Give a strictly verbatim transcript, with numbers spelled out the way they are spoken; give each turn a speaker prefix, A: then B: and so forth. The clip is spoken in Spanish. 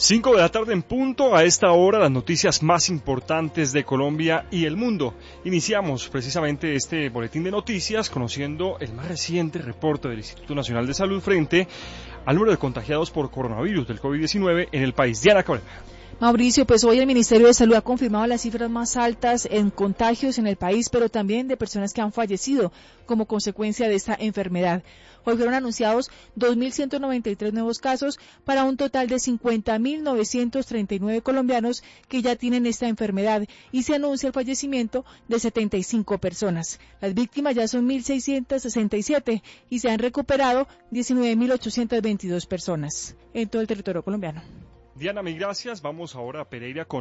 A: Cinco de la tarde en punto, a esta hora las noticias más importantes de Colombia y el mundo. Iniciamos precisamente este boletín de noticias conociendo el más reciente reporte del Instituto Nacional de Salud frente al número de contagiados por coronavirus del COVID diecinueve en el país. Diana Cabrera.
B: Mauricio, pues hoy el Ministerio de Salud ha confirmado las cifras más altas en contagios en el país, pero también de personas que han fallecido como consecuencia de esta enfermedad. Hoy fueron anunciados dos mil ciento noventa y tres nuevos casos para un total de cincuenta mil novecientos treinta y nueve colombianos que ya tienen esta enfermedad y se anuncia el fallecimiento de setenta y cinco personas. Las víctimas ya son mil seiscientos sesenta y siete y se han recuperado diecinueve mil ochocientos veintidós personas en todo el territorio colombiano.
A: Diana, mil gracias. Vamos ahora a Pereira con